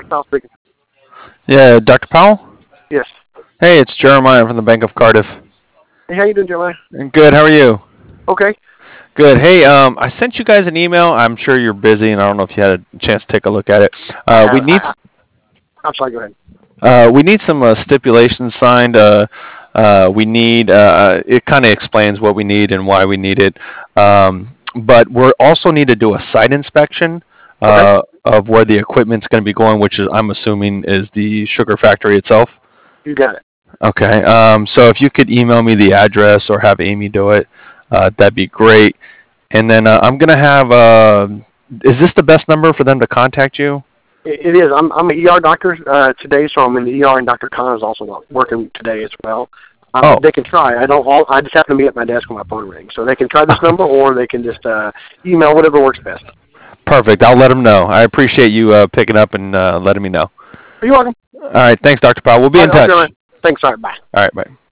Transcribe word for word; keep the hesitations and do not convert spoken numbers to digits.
Powell speaking. Yeah, Doctor Powell? Yes. Hey, it's Jeremiah from the Bank of Cardiff. Hey, how you doing, Jeremiah? Good, how are you? Okay. Good. Hey, um, I sent you guys an email. I'm sure you're busy, and I don't know if you had a chance to take a look at it. I Uh, we have. need I, I, I'm sorry. Go ahead. uh, we need some uh, stipulations signed. Uh, uh, we need uh, it kind of explains what we need and why we need it. Um, but we also need to do a site inspection Okay. uh, of where the equipment's going to be going, which is I'm assuming is the sugar factory itself. You got it. Okay. Um, so if you could email me the address or have Amy do it, uh, that'd be great. And then uh, I'm gonna have. Uh, is this the best number for them to contact you? It, it is. I'm I'm an E R doctor uh, today, so I'm in the E R, and Doctor Khan is also working today as well. Um, Oh, they can try. I don't. All, I just happen to be at my desk when my phone rings, so they can try this number, or they can just uh, email whatever works best. perfect. I'll let them know. I appreciate you uh, picking up and uh, letting me know. You're welcome. All right. Thanks, Doctor Powell. We'll be All in right, touch. okay, man. Thanks. All right. Bye. All right. Bye.